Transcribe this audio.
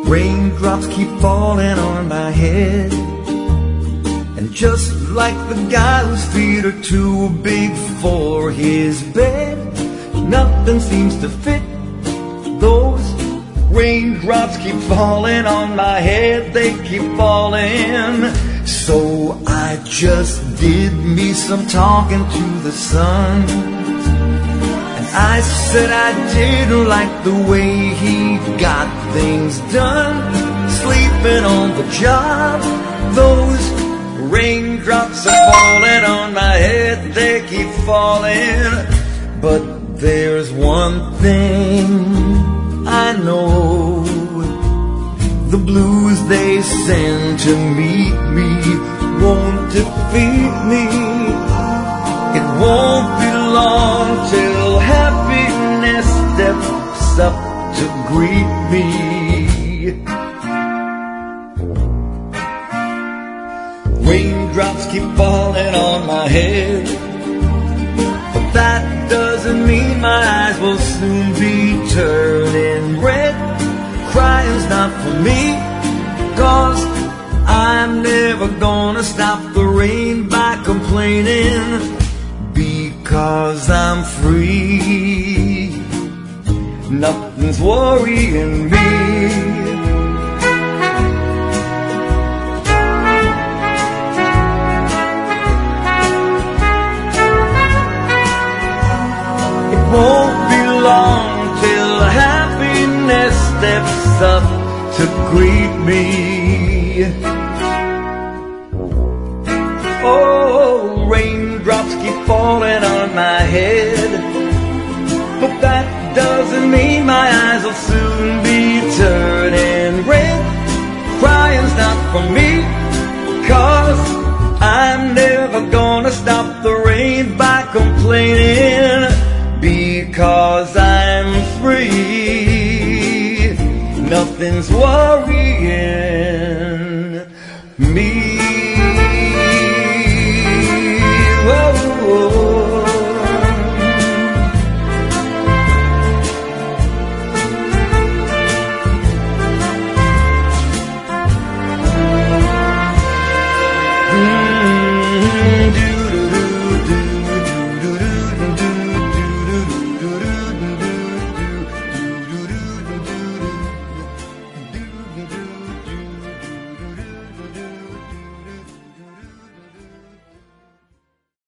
Raindrops keep falling on my head, and just like the guy whose feet are too big for his bed, nothing seems to fit. Those raindrops keep falling on my head, they keep falling. So I just did me some talking to the sun, and I said I didn't like the way he got things done, sleeping on the job. Those raindrops are falling on my head, they keep falling. But there's one thing I know, the blues they send to meet me won't defeat me. It won't be long till happiness steps up to greet me. Raindrops keep falling on my head, but that doesn't mean my eyes will soon be turning red. Crying's not for me, 'cause I'm never gonna stop the rain by complaining, because I'm free. Nothing's worrying me. Won't be long till happiness steps up to greet me. Oh, raindrops keep falling on my head, but that doesn't mean my eyes will soon be turning red. Crying's not for me, 'cause I'm never gonna stop the rain by complaining, because I'm free. Nothing's worrying me.